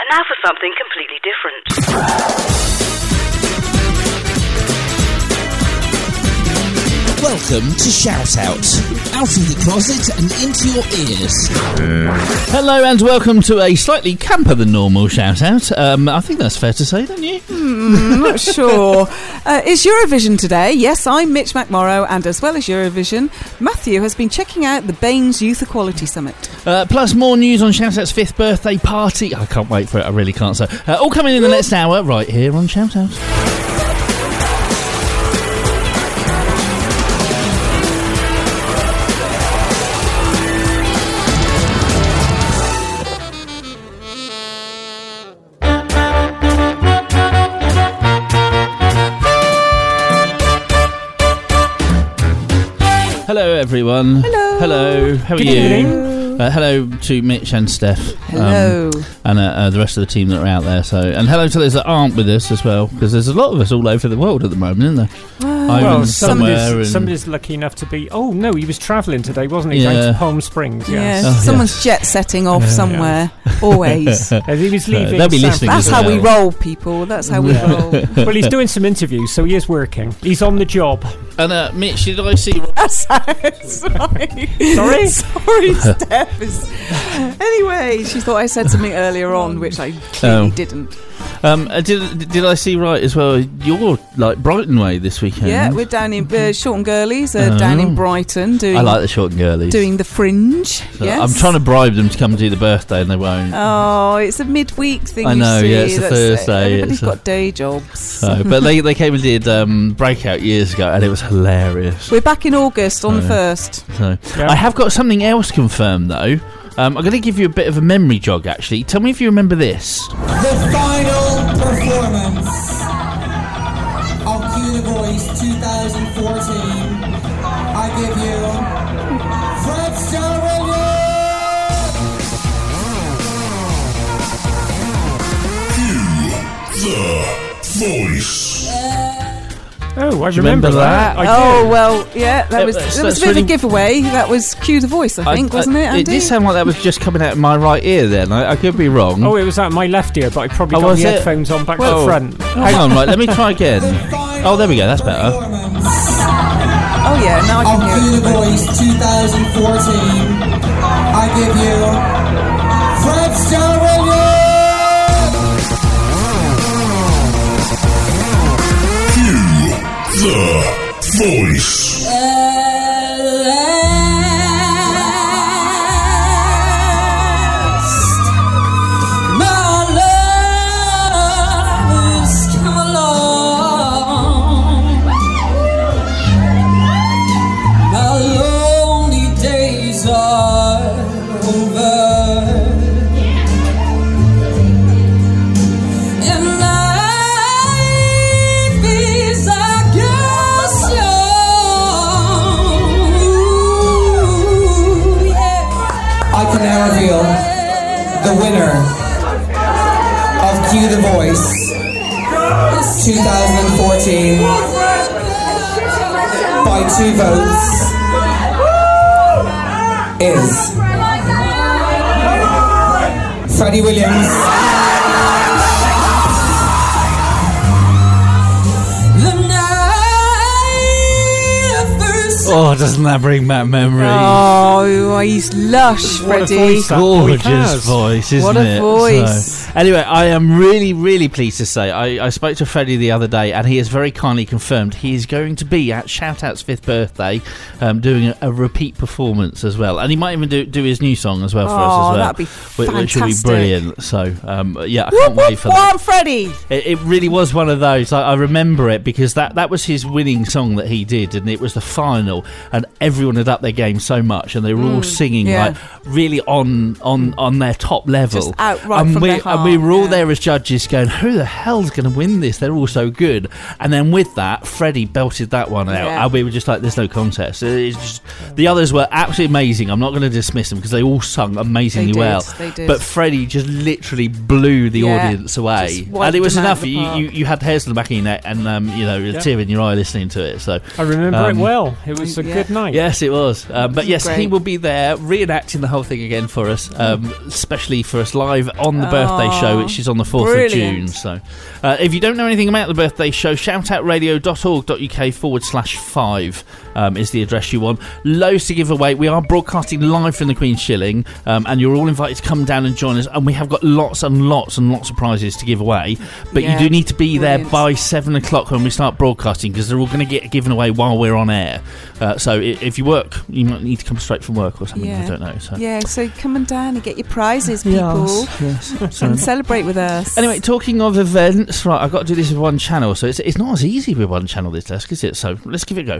And now for something completely different. Welcome to Shout Out of the closet and into your ears. Hello and welcome to a slightly camper than normal Shout Out. I think that's fair to say, don't you? Not sure. It's Eurovision today. Yes, I'm Mitch McMorrow, and as well as Eurovision, Matthew has been checking out the Baines Youth Equality Summit. Plus more news on Shout Out's 5th birthday party. I can't wait for it, I really can't. So, all coming in the next hour right here on Shout Out. Hello everyone. Hello. How are you? Hello to Mitch and Steph. Hello. And the rest of the team that are out there. So, and hello to those that aren't with us as well, because there's a lot of us all over the world at the moment, isn't there? Well, somebody's lucky enough to be. Oh no, he was travelling today, wasn't he? Going to Palm Springs. Yes. Yeah, someone's jet setting off somewhere. Always. He was leaving. They'll be listening. That's how we roll, people. That's how we roll. Well, he's doing some interviews, so he is working. He's on the job. And Mitch, did I see? Sorry, Steph. Anyway, she thought I said something earlier on, which I clearly didn't. Did I see right as well? You're like Brighton way this weekend. Yeah, we're down in Short and Girlies, down in Brighton. I like the Short and Girlies. Doing the Fringe. So yes. I'm trying to bribe them to come do the birthday, and they won't. Oh, it's a midweek thing. I know. You see. Yeah, it's a Thursday. Everybody's got day jobs. So, but they came and did Breakout years ago, and it was hilarious. We're back in August on the 1st. So I have got something else confirmed though. I'm going to give you a bit of a memory jog, actually. Tell me if you remember this. The final performance of Cue the Voice 2014. I give you Fred Cue the Voice. Oh, I remember that. Well, yeah, that was a bit of a giveaway. That was Cue the Voice, I think, wasn't it, Andy? It did sound like that was just coming out of my right ear then. I could be wrong. Oh, it was out of my left ear, but I probably got the headphones on back to the front. Hang on, right, let me try again. Oh, there we go, that's better. Oh, yeah, now I can hear Cue the Voice 2014. I give you Fred Star The Voice. My love has come along. My lonely days are over. Now reveal the winner of Cue the Voice 2014 by 2 votes is Freddie Williams. Oh, doesn't that bring back memories? Oh, he's lush, Freddie. Gorgeous voice, isn't it? What a voice. So, anyway, I am really, really pleased to say I spoke to Freddie the other day, and he has very kindly confirmed he is going to be at Shout Out's 5th birthday, doing a repeat performance as well. And he might even do his new song as well for us as well. That'd be fantastic. Which will be brilliant. So, yeah, I can't wait for that. Freddie! It really was one of those. I remember it because that was his winning song that he did, and it was the final. And everyone had upped their game so much, and they were all singing like really on their top level. Just outright from their heart. And we were all there as judges going, who the hell's going to win this? They're all so good. And then with that, Freddie belted that one out, and we were just like, there's no contest. It's just, the others were absolutely amazing. I'm not going to dismiss them because they all sung amazingly well. They did. But Freddie just literally blew the audience away, and it was enough. You had hairs on the back of your neck, and a tear in your eye listening to it. So I remember it well. It was a good night. Yes, it was. But yes, great. he will be there reenacting the whole thing again for us, especially for us live on the birthday show, which is on the 4th of June. So if you don't know anything about the birthday show, shoutoutradio.org.uk/5 is the address you want. Loads to give away. We are broadcasting live from the Queen's Shilling, and you're all invited to come down and join us, and we have got lots and lots and lots of prizes to give away, but you do need to be there by 7 o'clock when we start broadcasting, because they're all going to get given away while we're on air. So if you work, you might need to come straight from work or something. I don't know. So come on down and get your prizes, people. Yes. And celebrate with us. Anyway, talking of events, right, I've got to do this with one channel, so it's not as easy with one channel, this desk, is it? So let's give it a go.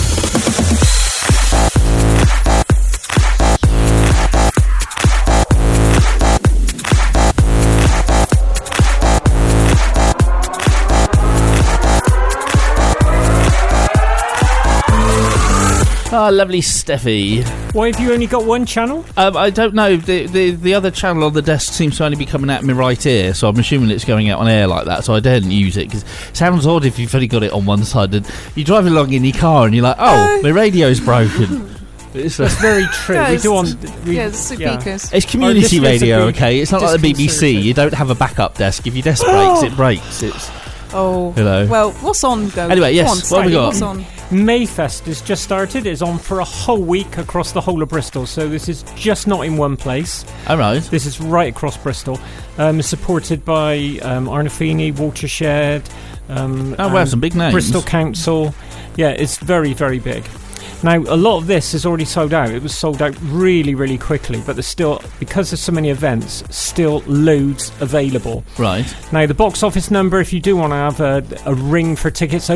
Ah, lovely Steffi. Why have you only got one channel? I don't know. The other channel on the desk seems to only be coming out of my right ear, so I'm assuming it's going out on air like that, so I didn't use it, because it sounds odd if you've only got it on one side, and you drive along in your car and you're like, oh, my radio's broken. That's very true. No, we do on... It's community radio, okay? It's not like the BBC. You don't have a backup desk. If your desk breaks, it breaks. It's... Well, what's on, though? Anyway, yes, what have we got? What's on? Mayfest has just started. It's on for a whole week across the whole of Bristol, so this is just not in one place. All right. This is right across Bristol. Supported by Arna Feeney, Watershed. Wow, some big names. Bristol Council. Yeah, it's very, very big. Now, a lot of this is already sold out. It was sold out really, really quickly, but there's still, because there's so many events, still loads available. Right. Now, the box office number, if you do want to have a ring for tickets,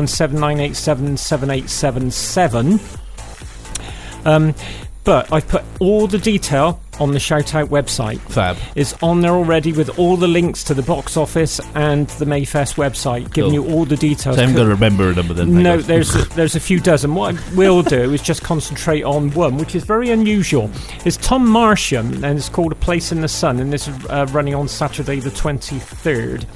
01179877877. But I've put all the detail on the Shoutout website. Fab. It's on there already with all the links to the box office and the Mayfest website, giving you all the details. So I'm going to remember a number then. No, there's a few dozen. What I will do is just concentrate on one, which is very unusual. It's Tom Marsham, and it's called A Place in the Sun, and this is running on Saturday the 23rd.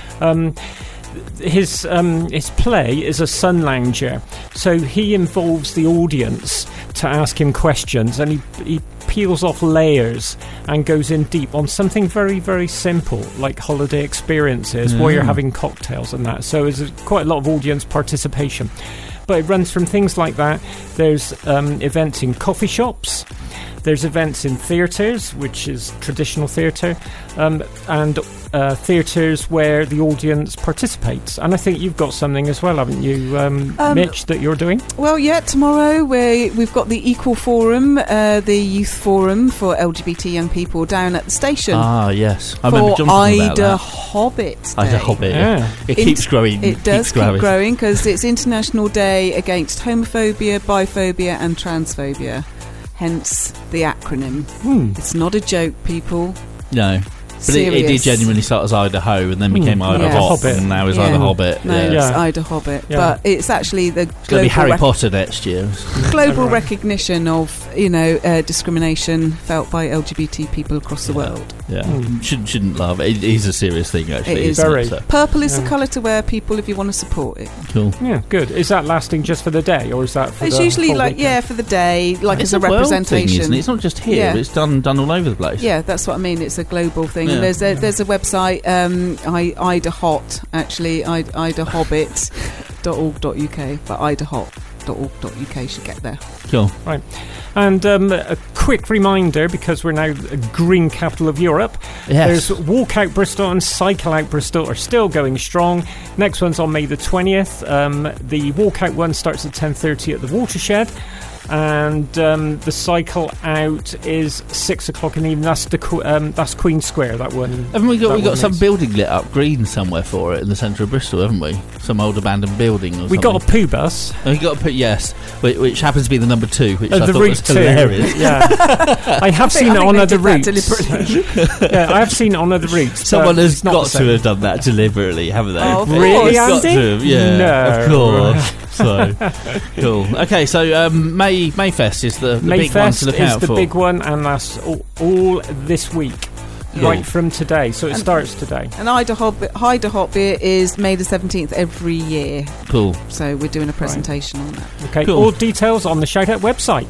His play is a sun lounger, so he involves the audience to ask him questions, and he peels off layers and goes in deep on something very, very simple, like holiday experiences while you're having cocktails and that. So there's quite a lot of audience participation. But it runs from things like that. There's events in coffee shops. There's events in theatres, which is traditional theatre, and theatres where the audience participates. And I think you've got something as well, haven't you, Mitch, that you're doing? Well, yeah, tomorrow we've got the Equal Forum, the youth forum for LGBT young people down at the station. Ah, yes. I remember John talking about that. Ida Hobbit Day. Ida Hobbit, yeah. It keeps growing. It does keep growing because it's International Day against homophobia, biphobia and transphobia. Hence the acronym. It's not a joke, people. No. But it did genuinely start as Idaho and then became Idaho, and now is Ida Hobbit. No, it's Ida Hobbit. Yeah. But it's actually the it's going to be Harry Potter next year. Global recognition of, discrimination felt by LGBT people across the world. Yeah. Shouldn't laugh. It is a serious thing, actually. It is. Purple is the colour to wear, people, if you want to support it. Cool. Yeah, good. Is that lasting just for the day, or is that for It's usually for the day, like as a representation. Thing, isn't it? It's not just here, it's done all over the place. Yeah, that's what I mean. It's a global thing. Yeah. There's a website, Ida Hot, actually, idahobbit.org.uk, but idahot.org.uk should get there. Cool. Right. And a quick reminder, because we're now a green capital of Europe, there's Walk Out Bristol and Cycle Out Bristol are still going strong. Next one's on May the 20th. The Walk Out one starts at 10:30 at the Watershed. And the cycle out is 6 o'clock in the evening. That's Queen Square, that one. Haven't we got some building lit up green somewhere for it in the centre of Bristol, haven't we? Some old abandoned building or something. We got a poo bus. We got a poo, yes, which happens to be the number 2, which I thought was hilarious. Yeah. I have seen it on other routes. Yeah, I have seen it on other routes. Someone has got to have done that deliberately, haven't they? Oh, really, Andy? Got to have, yeah, no. Of course. So cool. Okay, so Mayfest is the big one to look out for. Mayfest is the big one, and that's all this week. right from today. So it starts today. And Hyder Hot Beer is May the 17th every year. Cool. So we're doing a presentation on that. Okay, Cool. all details on the Shout Out website.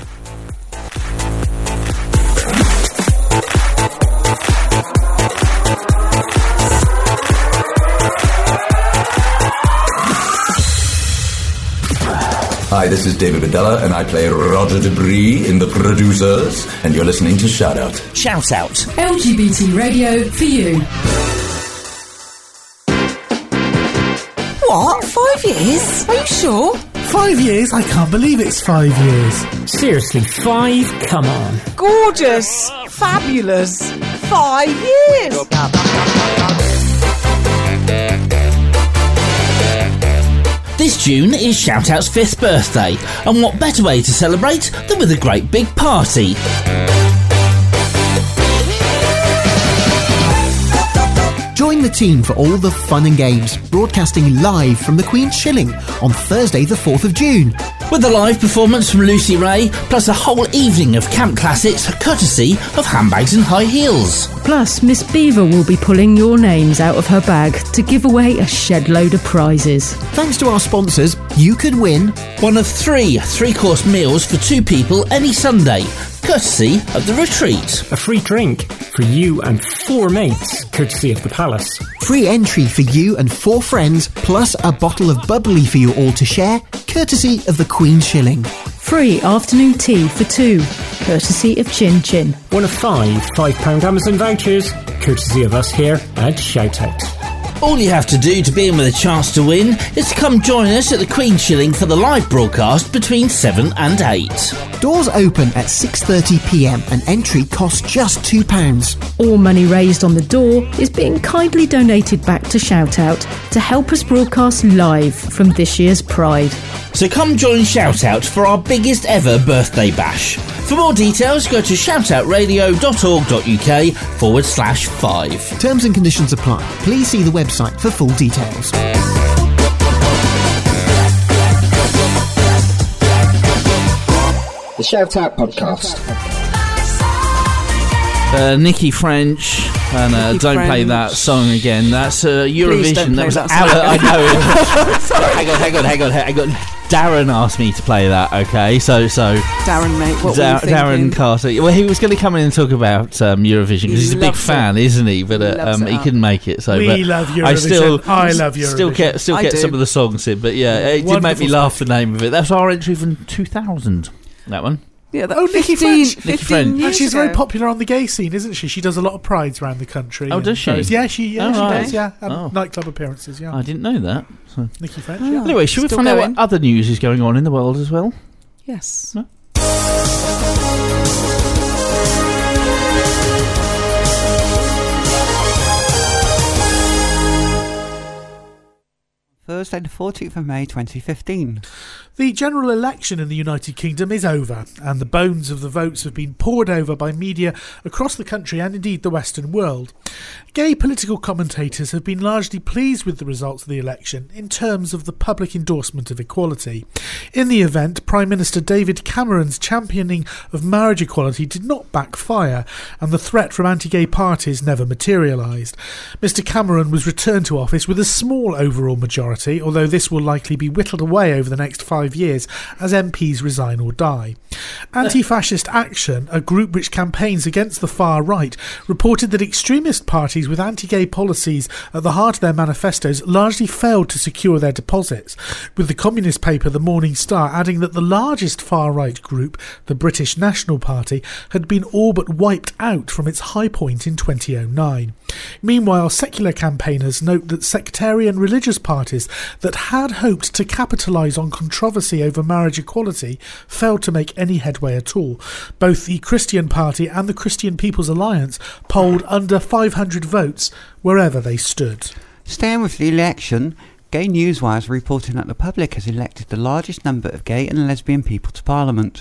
Hi, this is David Bedella, and I play Roger Debris in The Producers, and you're listening to Shout Out. Shout Out. LGBT radio for you. What? 5 years? Are you sure? 5 years? I can't believe it's 5 years. Seriously, 5? Come on. Gorgeous! Fabulous! 5 years! This June is Shout Out's 5th birthday, and what better way to celebrate than with a great big party? Join the team for all the fun and games, broadcasting live from the Queen's Shilling on Thursday the 4th of June. With a live performance from Lucy Ray, plus a whole evening of camp classics courtesy of Handbags and High Heels. Plus, Miss Beaver will be pulling your names out of her bag to give away a shed load of prizes. Thanks to our sponsors, you could win one of 3 3-course meals for 2 people any Sunday, courtesy of The Retreat. A free drink for you and 4 mates, courtesy of the Palace. free entry for you and 4 friends, plus a bottle of bubbly for you all to share, courtesy of the Queen's Shilling. Free afternoon tea for 2, courtesy of Chin Chin. One of 5 £5 Amazon vouchers, courtesy of us here at Shout Out. All you have to do to be in with a chance to win is to come join us at the Queen's Shilling for the live broadcast between 7 and 8. Doors open at 6:30pm and entry costs just £2. All money raised on the door is being kindly donated back to Shout Out to help us broadcast live from this year's Pride. So come join Shout Out for our biggest ever birthday bash. For more details, go to shoutoutradio.org.uk/5. Terms and conditions apply. Please see the website for full details. The Shout Out Podcast. Nikki French and Nikki Don't French. Play That Song Again. That's Please Eurovision. don't play That was that song. I know. Hang on. Darren asked me to play that. Okay, so Darren, mate, what were you thinking? Darren Carter. Well, he was going to come in and talk about Eurovision because he's a big loves fan, isn't he? But Loves it he up. couldn't make it. So We but love Eurovision. I love Eurovision. Still I get do. some of the songs in. But yeah, it did make Wonderful me laugh. stuff. The name of it. That's our entry from 2000. That one. Yeah, that Oh, Nikki 15, French. 15 Nikki French. years And she's ago. very popular on the gay scene, isn't she? She does a lot of prides around the country. Oh, and does she? shows. Yeah, she Oh, right. does. Yeah, and Oh. nightclub appearances. Yeah, I didn't know that. So. Nikki French. Oh. Yeah. Anyway, should we Still find out going. what other news is going on in the world as well? Yes. No? Thursday, the 14th of May 2015. The general election in the United Kingdom is over, and the bones of the votes have been pored over by media across the country and indeed the Western world. Gay political commentators have been largely pleased with the results of the election in terms of the public endorsement of equality. In the event, Prime Minister David Cameron's championing of marriage equality did not backfire, and the threat from anti-gay parties never materialised. Mr Cameron was returned to office with a small overall majority, although this will likely be whittled away over the next 5 years as MPs resign or die. Anti-Fascist Action, a group which campaigns against the far right, reported that extremist parties with anti-gay policies at the heart of their manifestos largely failed to secure their deposits, with the communist paper The Morning Star adding that the largest far-right group, the British National Party, had been all but wiped out from its high point in 2009. Meanwhile, secular campaigners note that sectarian religious parties that had hoped to capitalise on controversy over marriage equality failed to make any headway at all. Both the Christian Party and the Christian People's Alliance polled under 500 votes wherever they stood. Staying with the election, Gay Newswire is reporting that the public has elected the largest number of gay and lesbian people to Parliament.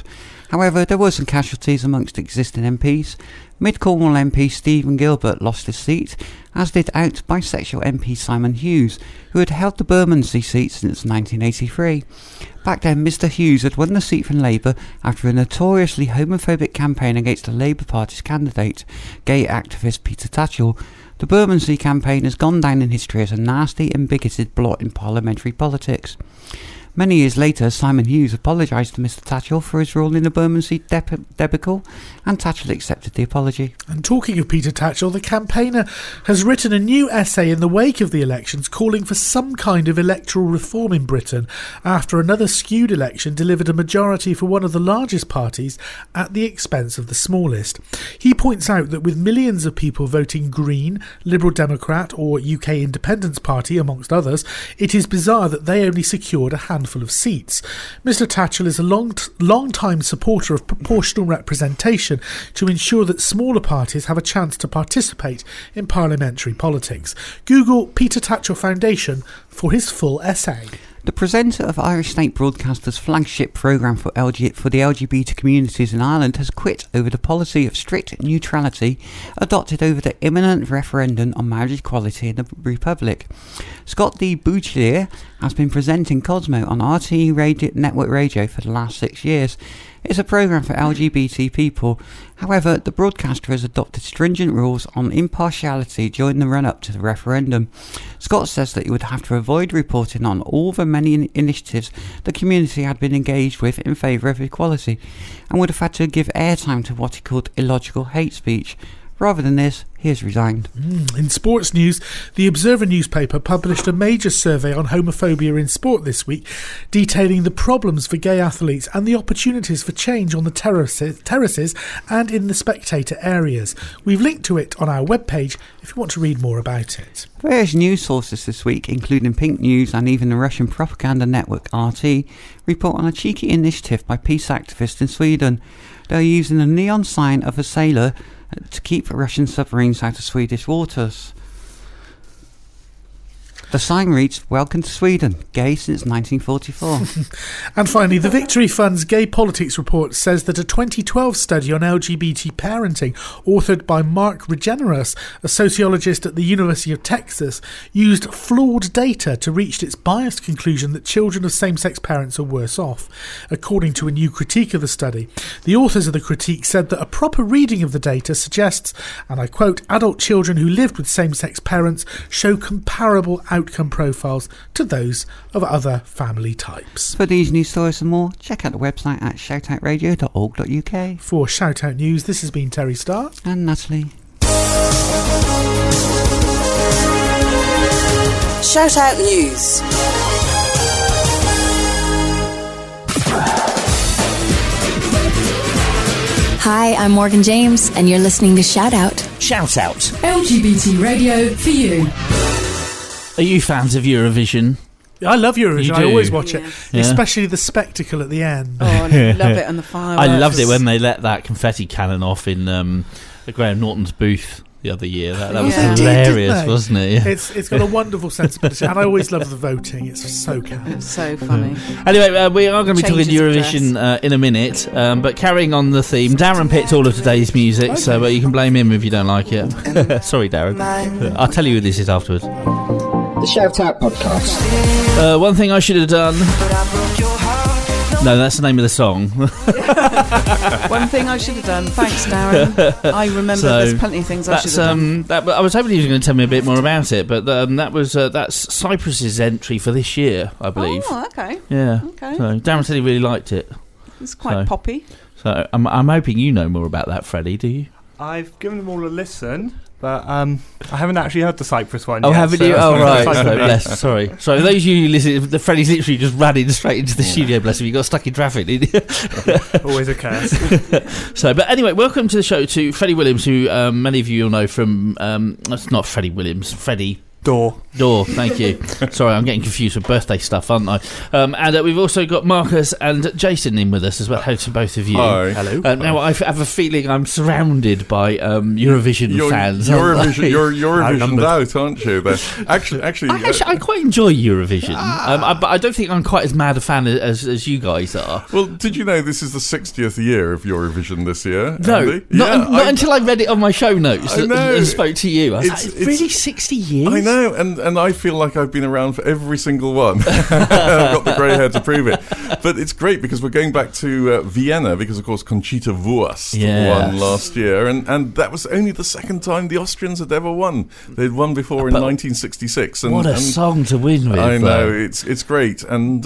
However, there were some casualties amongst existing MPs. Mid-Cornwall MP Stephen Gilbert lost his seat, as did out bisexual MP Simon Hughes, who had held the Bermondsey seat since 1983. Back then, Mr Hughes had won the seat from Labour after a notoriously homophobic campaign against the Labour Party's candidate, gay activist Peter Tatchell. The Bermondsey campaign has gone down in history as a nasty and bigoted blot in parliamentary politics. Many years later, Simon Hughes apologised to Mr Tatchell for his role in the Bermondsey debacle, and Tatchell accepted the apology. And talking of Peter Tatchell, the campaigner has written a new essay in the wake of the elections calling for some kind of electoral reform in Britain after another skewed election delivered a majority for one of the largest parties at the expense of the smallest. He points out that with millions of people voting Green, Liberal Democrat or UK Independence Party amongst others, it is bizarre that they only secured a handful of seats. Mr Tatchell is a long-time supporter of proportional representation to ensure that smaller parties have a chance to participate in parliamentary politics. Google Peter Tatchell Foundation for his full essay. The presenter of Irish State Broadcaster's flagship programme for the LGBT communities in Ireland has quit over the policy of strict neutrality adopted over the imminent referendum on marriage equality in the Republic. Scott D. Bouchelier has been presenting Cosmo on RTE network radio for the last 6 years. It's a programme for LGBT people. However, the broadcaster has adopted stringent rules on impartiality during the run-up to the referendum. Scott says that he would have to avoid reporting on all the many initiatives the community had been engaged with in favour of equality, and would have had to give airtime to what he called illogical hate speech. Rather than this, he has resigned. In sports news, the Observer newspaper published a major survey on homophobia in sport this week, detailing the problems for gay athletes and the opportunities for change on the terraces and in the spectator areas. We've linked to it on our webpage if you want to read more about it. Various news sources this week, including Pink News and even the Russian propaganda network RT, report on a cheeky initiative by peace activists in Sweden. They're using a neon sign of a sailor to keep Russian submarines out of Swedish waters. The sign reads, "Welcome to Sweden, gay since 1944. And finally, the Victory Fund's Gay Politics Report says that a 2012 study on LGBT parenting, authored by Mark Regeneras, a sociologist at the University of Texas, used flawed data to reach its biased conclusion that children of same-sex parents are worse off. According to a new critique of the study, the authors of the critique said that a proper reading of the data suggests, and I quote, adult children who lived with same-sex parents show comparable outcome profiles to those of other family types. For these news stories and more, check out the website at shoutoutradio.org.uk. For Shout Out News, this has been Terry Starr and Natalie. Shout Out News. Hi, I'm Morgan James, and you're listening to Shout Out. Shout Out. LGBT radio for you. Are you fans of Eurovision? I love Eurovision. I always watch it, Yeah. especially the spectacle at the end. Oh, I love it, and the fireworks. I loved it when they let that confetti cannon off in Graham Norton's booth the other year. That was hilarious, wasn't it? Yeah. It's got a wonderful sensibility, and I always love the voting. It's so camp. It's so funny. Anyway, we are going to be talking Changes of Eurovision in a minute, but carrying on the theme, Darren picked all of today's music, so you can blame him if you don't like it. Sorry, Darren. I'll tell you who this is afterwards. The Shout Out Podcast. One thing I should have done. No, that's the name of the song. One thing I should have done. Thanks, Darren. I remember there's plenty of things I should have done. I was hoping he was going to tell me a bit more about it, but that's Cyprus's entry for this year, I believe. Oh, okay. Yeah. Okay. So Darren said he really liked it. It's quite poppy. So I'm hoping you know more about that, Freddie. Do you? I've given them all a listen, but I haven't actually heard the Cyprus one. Oh, yet, haven't so you? Oh, right. so Bless. Sorry. So those of you who listen, Freddie's literally just ran in straight into the studio. Bless him. You got stuck in traffic, didn't you? Always a curse. But anyway, welcome to the show to Freddie Williams, who many of you will know from. It's not Freddie Williams. Freddie Door, thank you. Sorry, I'm getting confused with birthday stuff, aren't I? And we've also got Marcus and Jason in with us as well. Hello to both of you. Hi. Hello. Now, I have a feeling I'm surrounded by Eurovision fans. Eurovision's out, aren't you? Actually, I quite enjoy Eurovision, but I don't think I'm quite as mad a fan as you guys are. Well, did you know this is the 60th year of Eurovision this year? No, Andy? not until I read it on my show notes and spoke to you. I was It's really 60 years? I know, and I feel like I've been around for every single one. I've got the grey hair to prove it. But it's great because we're going back to Vienna because, of course, Conchita Wurst won last year, and that was only the second time the Austrians had ever won. They'd won before in 1966. What a song to win with. I know, it's great. And,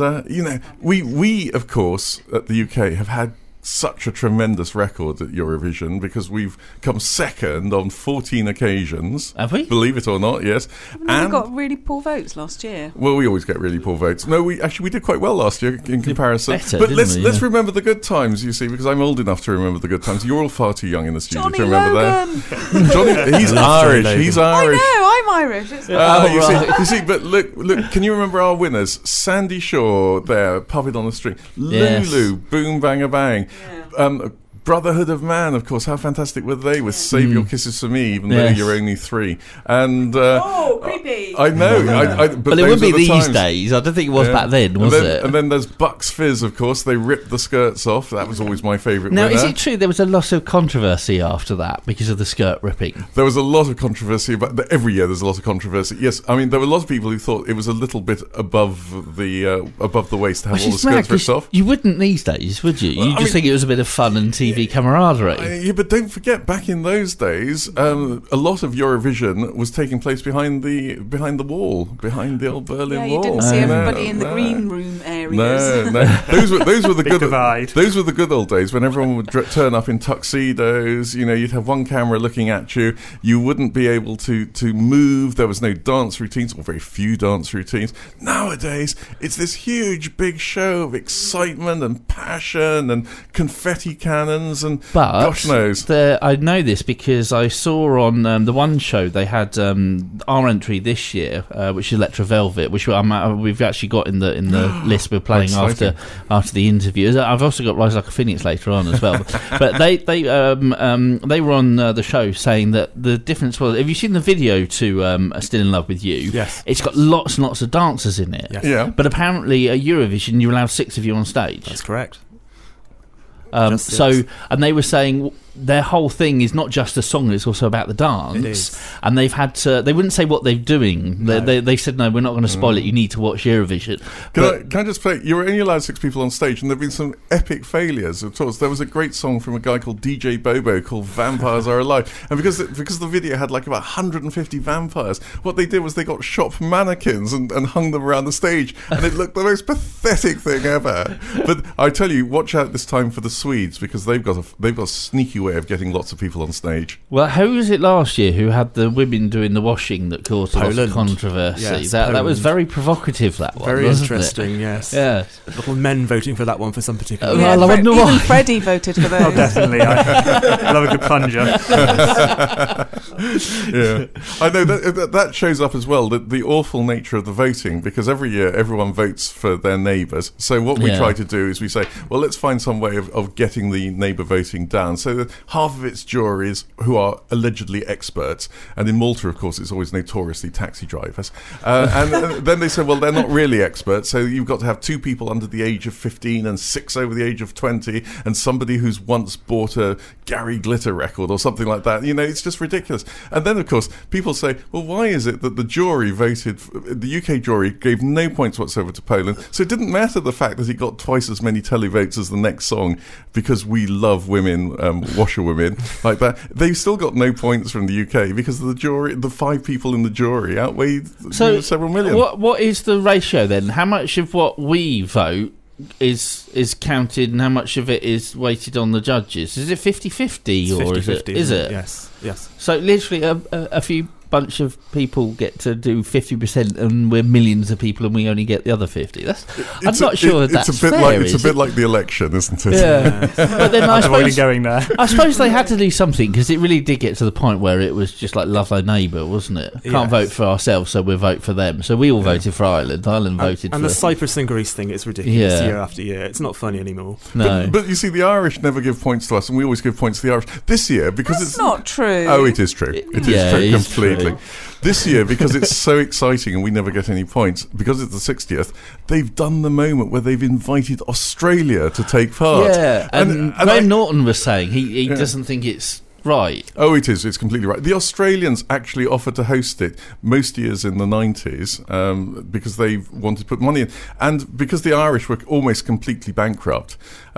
we, of course, at the UK have had such a tremendous record at Eurovision because we've come second on 14 occasions. Have we? Believe it or not, yes. We got really poor votes last year. Well, we always get really poor votes. No, we did quite well last year in comparison. Better, but didn't let's we? remember the good times, you see, because I'm old enough to remember the good times. You're all far too young in the studio Johnny to remember Logan. that. Johnny, he's Irish. He's Irish. I know, I'm Irish. You see, but look, can you remember our winners? Sandy Shaw there, Puppet on the String. Yes. Lulu, Boom Bang a Bang. Brotherhood of Man, of course. How fantastic were they with Save Your Kisses for Me, even though you're only 3. And creepy. I know. But it those would be are the these times. days. I don't think it was back then, was it? And then there's Bucks Fizz, of course. They ripped the skirts off. That was always my favourite Now, winner. is it true there was a lot of controversy after that because of the skirt ripping? There was a lot of controversy about every year. There's a lot of controversy. Yes, I mean there were a lot of people who thought it was a little bit above the waist to have all the skirts ripped off. You wouldn't these days, would you? You just think it was a bit of fun and TV camaraderie. Yeah, but don't forget, back in those days, a lot of Eurovision was taking place behind the wall, behind the old Berlin Wall. Yeah, you didn't see everybody in the green room areas. No. Those were the Big good divide. Those were the good old days when everyone would turn up in tuxedos. You know, you'd have one camera looking at you. You wouldn't be able to move. There was no dance routines, or very few dance routines. Nowadays, it's this huge, big show of excitement and passion and confetti cannons and gosh knows. I know this because I saw on the one show they had our entry this year, which is Electra Velvet, which we've actually got in the list we're playing after the interview. I've also got Rise Like a Phoenix later on as well. But they were on the show saying that the difference was, have you seen the video to Still in Love with You? Yes. It's got lots and lots of dancers in it. Yes. Yeah. But apparently at Eurovision you're allowed 6 of you on stage. That's correct. And they were saying their whole thing is not just a song, it's also about the dance. It is. And they've had to, they wouldn't say what they're doing. No. They said, no, we're not going to spoil it, you need to watch Eurovision. Can I just play? You were only allowed 6 people on stage, and there have been some epic failures. Of course, there was a great song from a guy called DJ Bobo called "Vampires Are Alive," and because the video had like about 150 vampires, what they did was they got shop mannequins and hung them around the stage, and it looked the most pathetic thing ever. But I tell you, watch out this time for the Swedes because they've got a sneaky way of getting lots of people on stage. Well, who was it last year who had the women doing the washing that caused a lot of controversy? Yes, that was very provocative, that one. Very wasn't interesting, it? yes. Yeah. Little men voting for that one for some particular Well, I wonder even why. Freddie voted for those. Oh, definitely. I love a good plunger. Yeah, I know that shows up as well, the awful nature of the voting, because every year everyone votes for their neighbours. So what we try to do is we say, well, let's find some way of getting the neighbour voting down, so that half of its juries who are allegedly experts, and in Malta, of course, it's always notoriously taxi drivers, and then they say, well, they're not really experts, so you've got to have 2 people under the age of 15 and 6 over the age of 20, and somebody who's once bought a Gary Glitter record or something like that. You know, it's just ridiculous. And then, of course, people say, well, why is it that the jury voted, the UK jury gave no points whatsoever to Poland, so it didn't matter the fact that he got twice as many televotes as the next song, because we love women, washerwomen, like that. They still got no points from the UK because the jury, the 5 people in the jury outweighed several million. What is the ratio then? How much of what we vote is counted and how much of it is weighted on the judges? Is it 50-50 or is it? Yes. So literally a few bunch of people get to do 50% and we're millions of people and we only get the other 50. I'm not sure that's fair. It's a bit like the election, isn't it? Yeah. But then I suppose going there. I suppose they had to do something, because it really did get to the point where it was just like love thy neighbour, wasn't it? Can't vote for ourselves, so we'll vote for them. So we all voted for Ireland. Ireland voted for... And the Cyprus and Greece thing is ridiculous year after year. It's not funny anymore. No. But you see, the Irish never give points to us, and we always give points to the Irish. This year, because That's not true. Oh, it is true. It is true completely. True. This year, because it's so exciting and we never get any points, because it's the 60th, they've done the moment where they've invited Australia to take part. Yeah, and Graham Norton was saying he doesn't think it's right. Oh, it is. It's completely right. The Australians actually offered to host it most years in the 90s because they wanted to put money in. And because the Irish were almost completely bankrupt,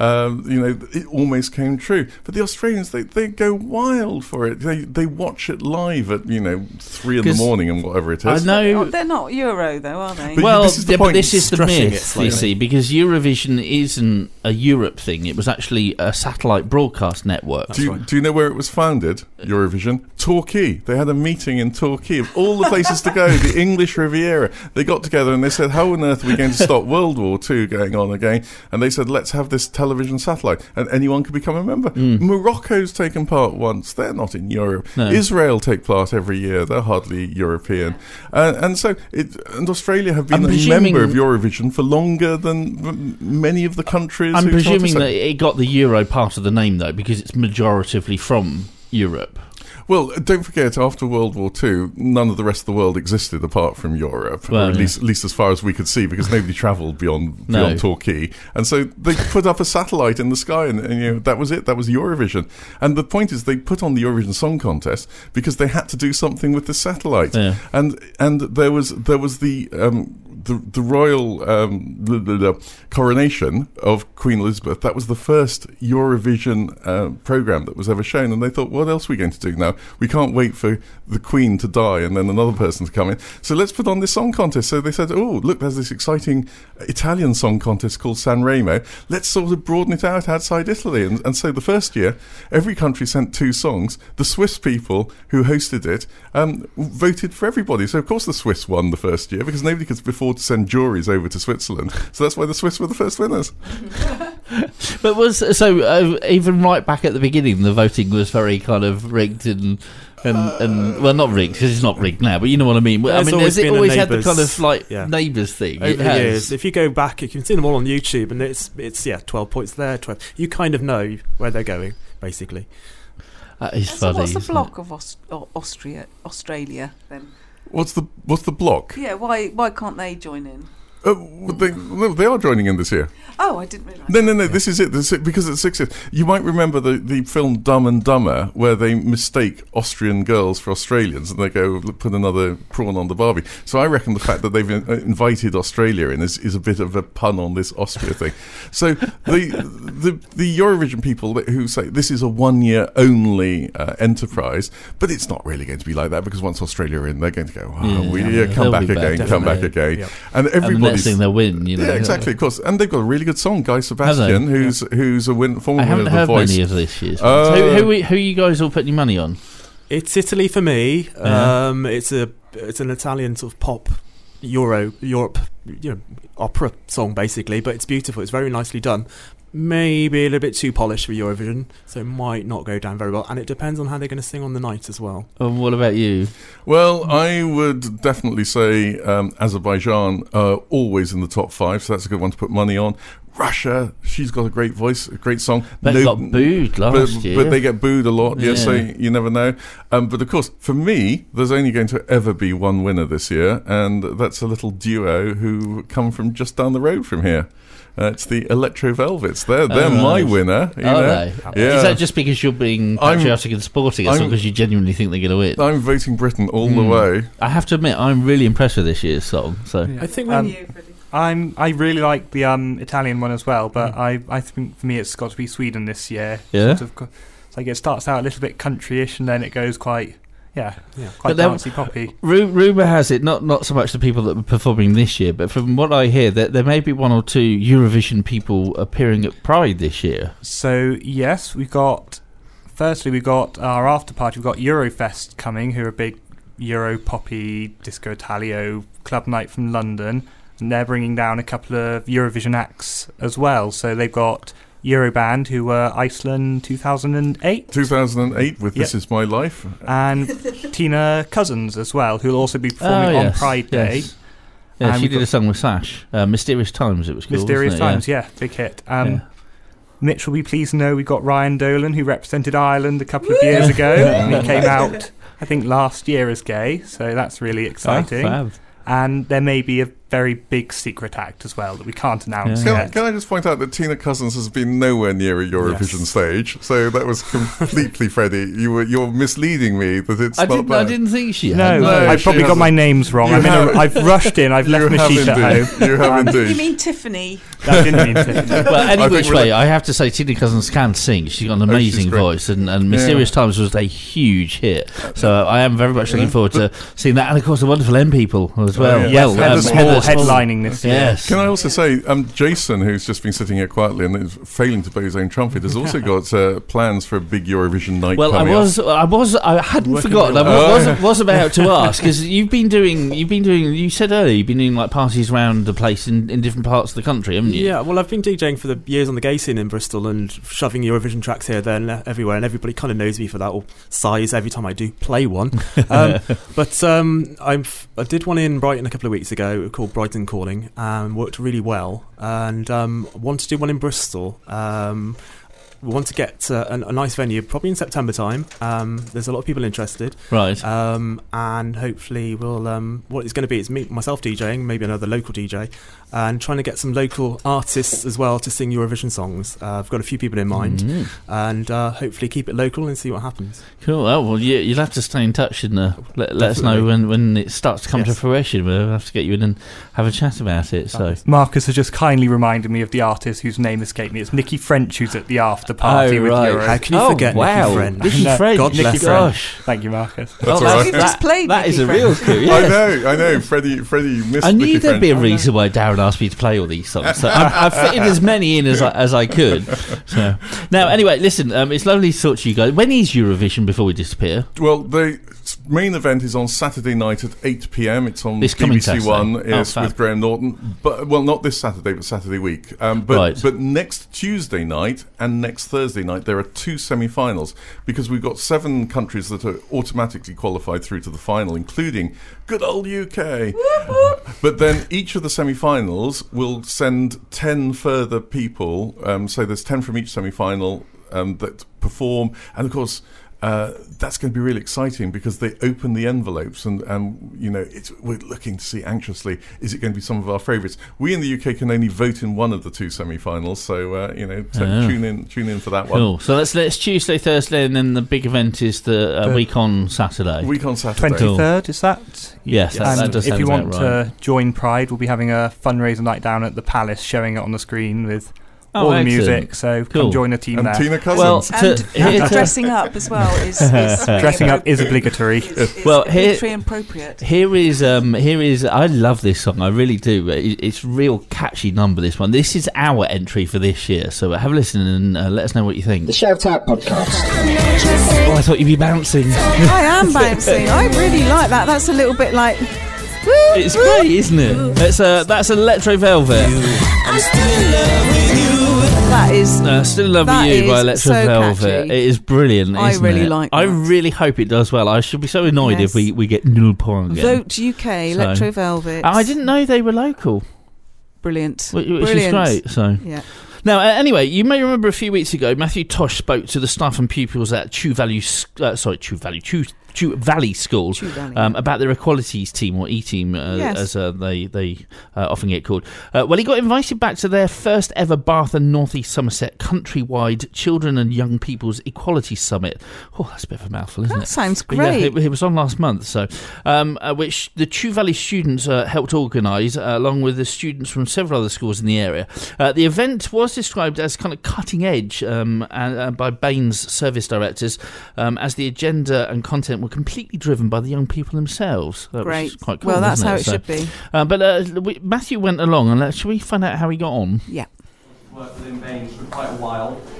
it almost came true. But the Australians, they go wild for it. They watch it live at, 3 in the morning and whatever it is. I know. They're not Euro, though, are they? But this is the myth, you see, because Eurovision isn't a Europe thing. It was actually a satellite broadcast network. Do you know where it was founded, Eurovision? Torquay. They had a meeting in Torquay of all the places to go, the English Riviera. They got together and they said, how on earth are we going to stop World War II going on again? And they said, let's have this television satellite, and anyone could become a member. Morocco's taken part once. They're not in Europe. No. Israel take part every year. They're hardly European. And Australia have been a member of Eurovision for longer than many of the countries. I'm presuming that it got the Euro part of the name, though, because it's majoritively from Europe. Well, don't forget, after World War II, none of the rest of the world existed apart from Europe, or at least as far as we could see, because nobody travelled beyond Torquay. And so they put up a satellite in the sky, and that was it. That was Eurovision. And the point is, they put on the Eurovision Song Contest because they had to do something with the satellite. Yeah. And there was the royal coronation of Queen Elizabeth. That was the first Eurovision programme that was ever shown, and they thought, what else are we going to do now? We can't wait for the Queen to die and then another person to come in, so let's put on this song contest. So they said, oh, look, there's this exciting Italian song contest called Sanremo. Let's sort of broaden it out outside Italy. And so the first year, every country sent 2 songs. The Swiss people who hosted it voted for everybody. So of course the Swiss won the first year, because nobody could afford to send juries over to Switzerland. So that's why the Swiss were the first winners. But even right back at the beginning, the voting was very kind of rigged and well, not rigged, because it's not rigged now, but you know what I mean. Has it always had the kind of neighbours thing? Over the years, if you go back, you can see them all on YouTube, and it's 12 points there, 12. You kind of know where they're going, basically. That is so funny. What's the block of Australia then? What's the block? Yeah, why can't they join in? They are joining in this year. Oh, I didn't realise. No, this is it. Because it's 60th. You might remember the film Dumb and Dumber, where they mistake Austrian girls for Australians, and they go put another prawn on the Barbie. So I reckon the fact that they've invited Australia in is a bit of a pun on this Austria thing. So the Eurovision people who say this is a 1-year only enterprise, but it's not really going to be like that, because once Australia are in, they're going to go, come back again. Yep. And everybody's thing they'll win. Yeah, exactly, of course. And they've got a really good song, Guy Sebastian, who's a former winner of The Voice. I haven't heard many of this year's. Who are you guys all putting your money on? It's Italy for me. It's an Italian sort of pop Europe opera song, basically, but it's beautiful. It's very nicely done. Maybe a little bit too polished for Eurovision, so it might not go down very well. And it depends on how they're going to sing on the night as well. What about you? Well, I would definitely say Azerbaijan always in the top 5, so that's a good one to put money on. Russia, she's got a great voice, a great song. But they got booed last year. But they get booed a lot, so you never know. But of course, for me, there's only going to ever be one winner this year, and that's a little duo who come from just down the road from here. It's the Electro Velvets. They're my winner. Are they? Yeah. Is that just because you're being patriotic and supporting us, or because you genuinely think they're going to win? I'm voting Britain all the way. I have to admit, I'm really impressed with this year's song. So I think I really like the Italian one as well, but I think for me it's got to be Sweden this year. Yeah. Sort of, it's like it starts out a little bit country-ish, and then it goes quite dancey poppy. Rumour has it, not so much the people that were performing this year, but from what I hear, that there may be 1 or 2 Eurovision people appearing at Pride this year. So yes, we've got our after party. We've got Eurofest coming, who are a big Euro Poppy, Disco Italio club night from London, and they're bringing down a couple of Eurovision acts as well. So they've got Euroband, who were Iceland 2008. 2008 with This Is My Life. And Tina Cousins as well, who will also be performing on Pride Day. Yeah, she did a song with Sash. Mysterious Times, it was called. Mysterious Times, big hit. Mitch will be pleased to know we've got Ryan Dolan, who represented Ireland a couple of years ago. And he came out, I think, last year as gay, so that's really exciting. Oh, fab. And there may be a very big secret act as well that we can't announce yet. Can I just point out that Tina Cousins has been nowhere near a Eurovision stage, so that was completely Freddie. You're misleading me that it's not that. I didn't think she had. No, I've probably got my names wrong. I've rushed in. I've left my sheet at home. You have indeed. You mean Tiffany? That didn't mean Tiffany. Well, any which way, I have to say Tina Cousins can sing. She's got an amazing voice, and Mysterious Times was a huge hit. So I am very much looking forward to seeing that, and of course the wonderful M People as well. Heather headlining this year. Yes. Can I also say, Jason, who's just been sitting here quietly and is failing to blow his own trumpet, has also got plans for a big Eurovision night. Well, I hadn't forgotten. I was about to ask, because you've been doing. You said earlier you've been doing like parties around the place in different parts of the country, haven't you? Yeah. Well, I've been DJing for the years on the gay scene in Bristol and shoving Eurovision tracks here, there, and everywhere, and everybody kind of knows me for that, or sighs every time I do play one. But I did one in Brighton a couple of weeks ago called Brighton Calling, worked really well, and want to do one in Bristol. We want to get a nice venue, probably in September time. There's a lot of people interested, right? And hopefully we'll. What it's going to be is myself DJing, maybe another local DJ, and trying to get some local artists as well to sing Eurovision songs. I've got a few people in mind, and hopefully keep it local and see what happens. Cool. Oh, well, you'll have to stay in touch and let us know when it starts to come to fruition. We'll have to get you in and have a chat about it. So Marcus has just kindly reminded me of the artist whose name escaped me. It's Nikki French, who's at the after party with Euro. How can you forget Nikki French? Nikki French. God bless Nikki French. Thank you, Marcus. That is a real coup. Yes. I know. Freddie missed. I knew Nikki there'd be a French. reason why Darren asked me to play all these songs. So I fitted as many in as I could. So now, anyway, listen. It's lovely to talk to you guys. When is Eurovision before we disappear? Well, the main event is on Saturday night at 8 p.m. It's on This coming BBC One. It's Oh, with Graham Norton. But not this Saturday, but Saturday week. But next Tuesday night and next Thursday night there are two semi-finals, because we've got 7 countries that are automatically qualified through to the final, including good old UK. But then each of the semi-finals will send 10 further people. So there's 10 from each semi-final that perform, and of course. That's going to be really exciting, because they open the envelopes, and we're looking to see anxiously, is it going to be some of our favourites? We in the UK can only vote in one of the 2 semi-finals, so tune in for that one. Cool. So that's Tuesday, Thursday, and then the big event is the week on Saturday. 23rd, is that? Yes, that does sound if you want right. to join Pride, we'll be having a fundraiser night down at the Palace, showing it on the screen with all the music, so come join a team and there. Tina Cousins. And dressing up as well is dressing up is obligatory. Well, obligatory and appropriate. Here is I love this song, I really do. It's a real catchy number, this one. This is our entry for this year, so have a listen and let us know what you think. The Shout Out Podcast. Oh, I thought you'd be bouncing. I am bouncing. I really like that. That's a little bit like. It's great, isn't it? That's Electro Velvet. I'm still in love with you. That is Still in Love With You by Electro Velvet. It is brilliant. I really it? like that. I really hope it does well. I should be so annoyed if we get 0 points again. Vote UK, Electro Velvet. I didn't know they were local. Brilliant. Which is great. So yeah. Now, anyway, you may remember a few weeks ago, Matthew Tosh spoke to the staff and pupils at Chew Valley School about their equalities team, or E-team, as they often get called. Well, he got invited back to their first ever Bath and North East Somerset countrywide Children and Young People's Equality Summit. Oh, that's a bit of a mouthful, isn't it? That sounds great. Yeah, it was on last month, so which the Chew Valley students helped organise, along with the students from several other schools in the area. The event was described as kind of cutting edge by Bain's service directors, as the agenda and content were completely driven by the young people themselves. Great. Which is quite cool, well, that's how it should be. But Matthew went along, and shall we find out how he got on? Yeah. Worked within Baines for quite a while.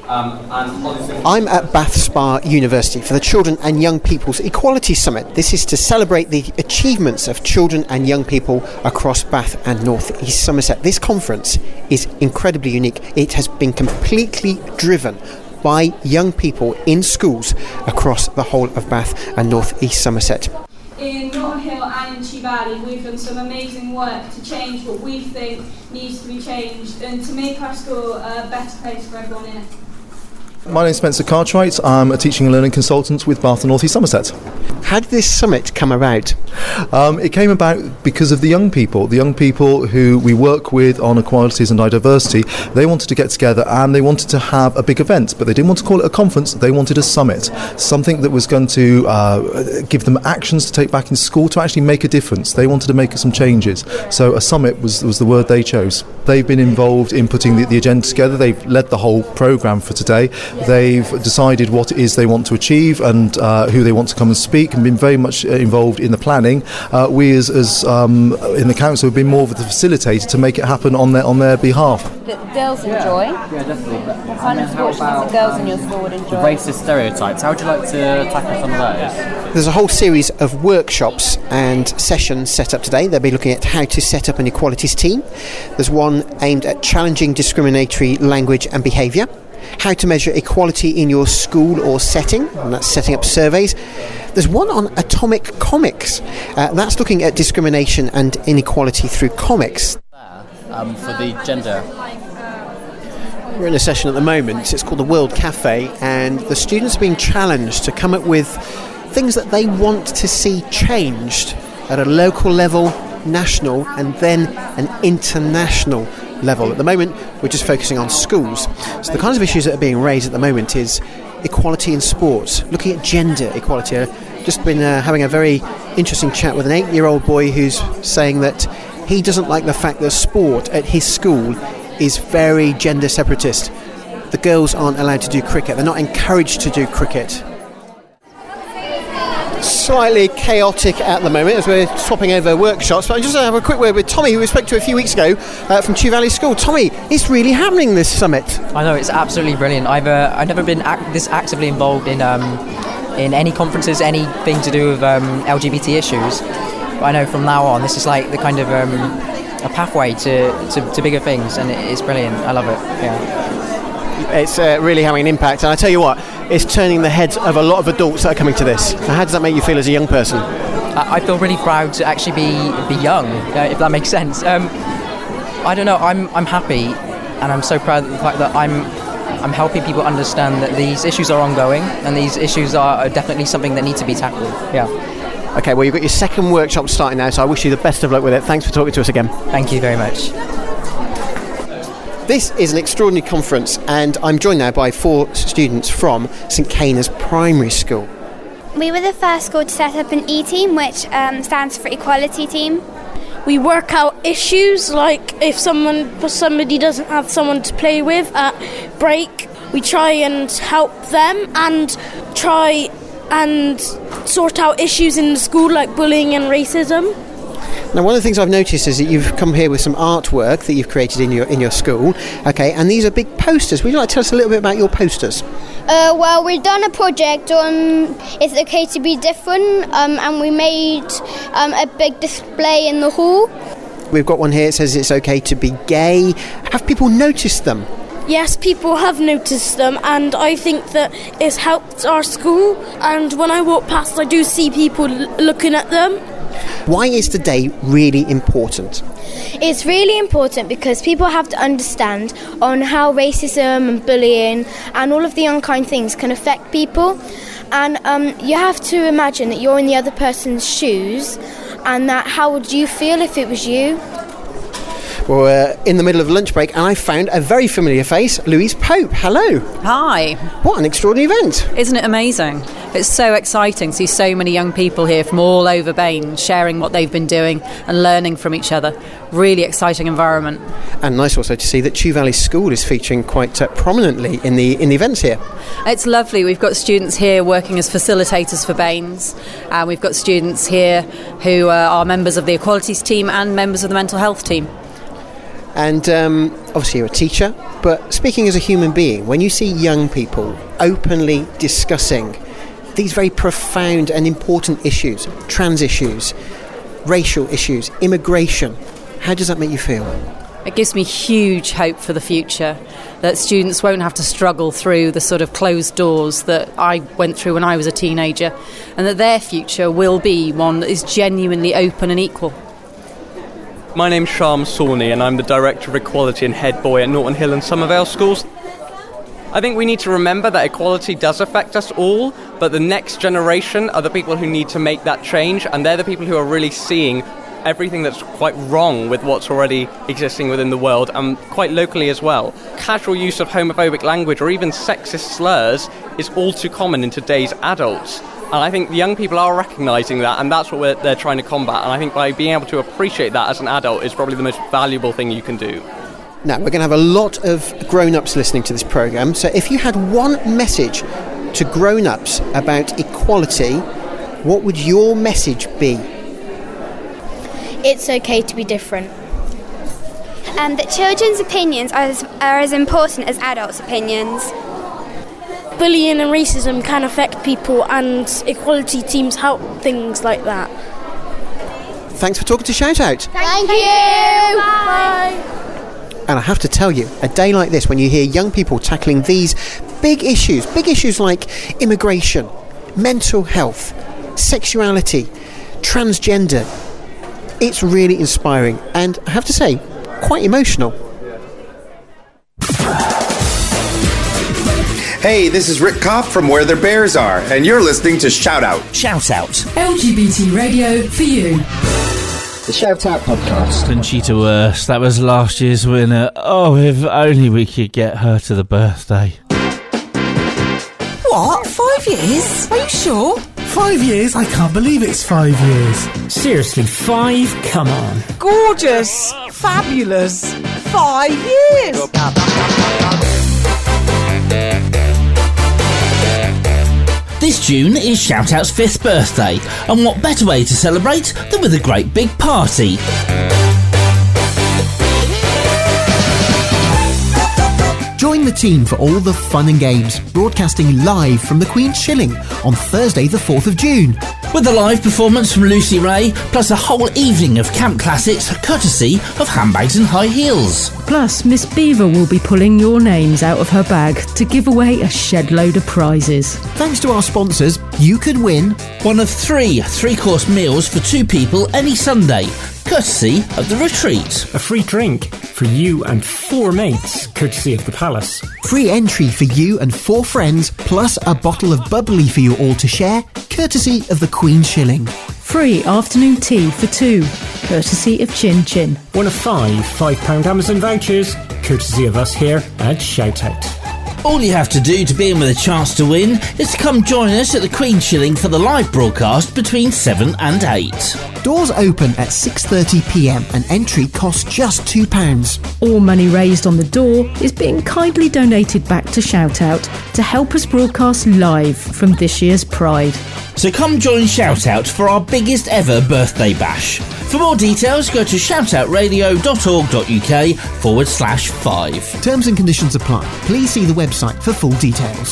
I'm at Bath Spa University for the Children and Young People's Equality Summit. This is to celebrate the achievements of children and young people across Bath and North East Somerset. This conference is incredibly unique. It has been completely driven by young people in schools across the whole of Bath and North East Somerset. In Norton Hill and in Chew Valley, we've done some amazing work to change what we think needs to be changed and to make our school a better place for everyone in it. My name's Spencer Cartwright. I'm a teaching and learning consultant with Bath and North East Somerset. How did this summit come about? It came about because of the young people who we work with on equalities and diversity. They wanted to get together and they wanted to have a big event, but they didn't want to call it a conference. They wanted a summit, something that was going to give them actions to take back in school to actually make a difference. They wanted to make some changes. So a summit was the word they chose. They've been involved in putting the agenda together. They've led the whole programme for today. They've decided what it is they want to achieve and who they want to come and speak, and been very much involved in the planning. We as in the council have been more of the facilitator to make it happen on their behalf. That girls enjoy? Yeah, definitely. What kind of sports does the girls in your school would enjoy? Racist stereotypes. How would you like to tackle some of those? There's a whole series of workshops and sessions set up today. They'll be looking at how to set up an equalities team. There's one aimed at challenging discriminatory language and behaviour, how to measure equality in your school or setting, and that's setting up surveys. There's one on atomic comics. That's looking at discrimination and inequality through comics. For the gender. We're in a session at the moment. It's called the World Cafe, and the students are being challenged to come up with things that they want to see changed at a local level, national, and then an international level. At the moment, we're just focusing on schools. So the kinds of issues that are being raised at the moment is equality in sports, looking at gender equality. I've just been having a very interesting chat with an 8-year-old boy who's saying that he doesn't like the fact that sport at his school is very gender separatist. The girls aren't allowed to do cricket. They're not encouraged to do cricket. Slightly chaotic at the moment as we're swapping over workshops, but I just have a quick word with Tommy, who we spoke to a few weeks ago from Chew Valley School. Tommy, it's really happening, this summit. I know, it's absolutely brilliant. I've never been this actively involved in any conferences, anything to do with LGBT issues. But I know from now on this is like the kind of a pathway to bigger things, and it's brilliant. I love it. Yeah. It's really having an impact, and I tell you what, it's turning the heads of a lot of adults that are coming to this. Now, how does that make you feel as a young person? I feel really proud to actually be young, if that makes sense. I don't know, I'm happy, and I'm so proud of the fact that I'm helping people understand that these issues are ongoing, and these issues are definitely something that need to be tackled. Yeah. Okay, well, you've got your second workshop starting now, so I wish you the best of luck with it. Thanks for talking to us again. Thank you very much. This is an extraordinary conference, and I'm joined now by 4 students from St Caners Primary School. We were the first school to set up an E-team, which stands for Equality Team. We work out issues, like if somebody doesn't have someone to play with at break, we try and help them and try and sort out issues in the school like bullying and racism. Now, one of the things I've noticed is that you've come here with some artwork that you've created in your school, okay, and these are big posters. Would you like to tell us a little bit about your posters? Well, we've done a project on It's Okay to Be Different, and we made a big display in the hall. We've got one here, it says it's okay to be gay. Have people noticed them? Yes, people have noticed them, and I think that it's helped our school, and when I walk past I do see people looking at them. Why is today really important? It's really important because people have to understand on how racism and bullying and all of the unkind things can affect people, and you have to imagine that you're in the other person's shoes, and that how would you feel if it was you? Well, we're in the middle of lunch break, and I found a very familiar face, Louise Pope. Hello. Hi. What an extraordinary event. Isn't it amazing? It's so exciting to see so many young people here from all over Bain sharing what they've been doing and learning from each other. Really exciting environment. And nice also to see that Chew Valley School is featuring quite prominently in the events here. It's lovely. We've got students here working as facilitators for Baines, and we've got students here who are members of the Equalities team and members of the Mental Health team. And obviously you're a teacher, but speaking as a human being, when you see young people openly discussing these very profound and important issues, trans issues, racial issues, immigration, how does that make you feel? It gives me huge hope for the future, that students won't have to struggle through the sort of closed doors that I went through when I was a teenager, and that their future will be one that is genuinely open and equal. My name's Sharm Sawney and I'm the Director of Equality and Head Boy at Norton Hill and Somervale Schools. I think we need to remember that equality does affect us all, but the next generation are the people who need to make that change, and they're the people who are really seeing everything that's quite wrong with what's already existing within the world, and quite locally as well. Casual use of homophobic language or even sexist slurs is all too common in today's adults. And I think the young people are recognising that, and that's what they're trying to combat. And I think by being able to appreciate that as an adult is probably the most valuable thing you can do. Now, we're going to have a lot of grown-ups listening to this programme, so if you had one message to grown-ups about equality, what would your message be? It's okay to be different. That children's opinions are as important as adults' opinions. Bullying and racism can affect people, and equality teams help things like that. Thanks for talking to Shout Out. Thank you. Bye. And I have to tell you, a day like this, when you hear young people tackling these big issues like immigration, mental health, sexuality, transgender, it's really inspiring and, I have to say, quite emotional. Hey, this is Rick Kopp from Where the Bears Are, and you're listening to Shout Out. Shout Out. LGBT radio for you. The Shout Out podcast. Conchita Wurst, that was last year's winner. Oh, if only we could get her to the birthday. What? 5 years? Are you sure? 5 years? I can't believe it's 5 years. Seriously, 5? Come on. Gorgeous. Fabulous. 5 years. This June is Shout Out's 5th birthday, and what better way to celebrate than with a great big party? Join the team for all the fun and games, broadcasting live from the Queen's Shilling on Thursday the 4th of June. With a live performance from Lucy Ray, plus a whole evening of camp classics courtesy of Handbags and High Heels. Plus, Miss Beaver will be pulling your names out of her bag to give away a shed load of prizes. Thanks to our sponsors, you could win one of 3 three-course meals for 2 people any Sunday, courtesy of the retreat. A free drink for you and 4 mates, courtesy of the Palace. Free entry for you and 4 friends, plus a bottle of bubbly for you all to share, courtesy of the Queen's Shilling. Free afternoon tea for 2, courtesy of Chin Chin. One of 5 £5 Amazon vouchers, courtesy of us here at Shout Out. All you have to do to be in with a chance to win is to come join us at the Queen's Shilling for the live broadcast between 7 and 8. Doors open at 6:30pm and entry costs just £2. All money raised on the door is being kindly donated back to Shout Out to help us broadcast live from this year's Pride. So come join Shout Out for our biggest ever birthday bash. For more details, go to shoutoutradio.org.uk/5. Terms and conditions apply. Please see the website for full details.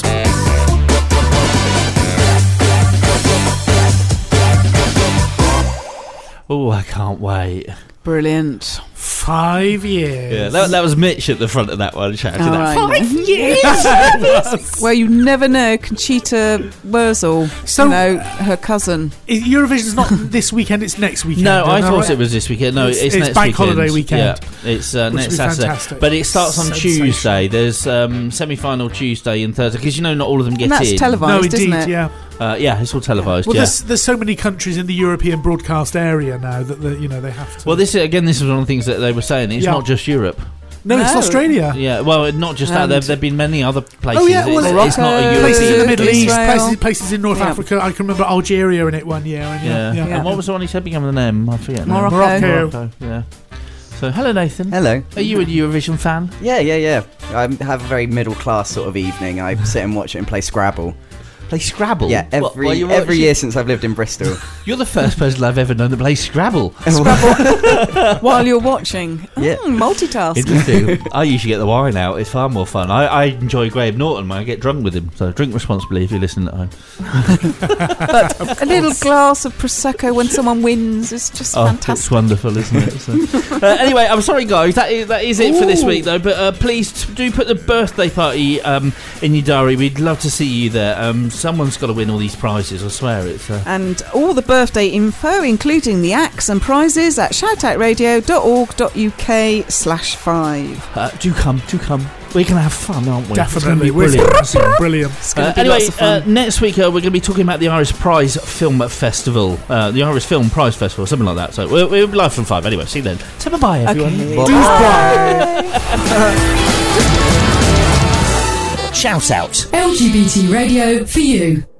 Oh, I can't wait. Brilliant. 5 years. Yeah, that was Mitch at the front of that one shouting that. 5 years? Well, you never know. Conchita Wurzel, So- her cousin. Eurovision's not this weekend, it's next weekend. No, I am thought right? it was this weekend. No, it's next bank weekend. holiday weekend. Yeah, it's Which next will be Saturday. fantastic. But it starts on Sensational. Tuesday. There's semi-final Tuesday and Thursday, because not all of them get And that's in. televised, No, isn't indeed, it? yeah. Yeah, it's all televised. Well, yeah. there's so many countries in the European broadcast area now that they have to. Well, this is one of the things that they were saying. It's Yeah. not just Europe. No, it's Australia. Yeah, well, not just that. There've been many other places. Oh yeah, well, it's not a European. places in the Middle East, Israel. places in North Africa. I can remember Algeria in it one year. And Yeah. And what was the one he said began with an M? I forget. now. Morocco. Yeah. So, hello, Nathan. Hello. Are you a Eurovision fan? Yeah. I have a very middle class sort of evening. I sit and watch it and play Scrabble. Play Scrabble? Yeah, every year since I've lived in Bristol. You're the first person I've ever known that plays Scrabble. While you're watching. Yeah. Multitasking. Interesting. I usually get the wine out. It's far more fun. I enjoy Graham Norton when I get drunk with him. So drink responsibly if you're listening at home. But a little glass of Prosecco when someone wins is just fantastic. It's wonderful, isn't it? So, anyway, I'm sorry, guys. That is it for this week, though. But please do put the birthday party in your diary. We'd love to see you there. Someone's got to win all these prizes. I swear it's. And all the birthday info, including the acts and prizes, at shoutoutradio.org.uk/5. Do come. We're going to have fun, aren't we? Definitely. Brilliant. It's going to be lots of fun. Next week we're going to be talking about the Irish Prize Film Festival, the Irish Film Prize Festival, something like that. So we'll be live from 5. Anyway, see you then. Bye, everyone. Okay. Bye. Shout out. LGBT radio for you.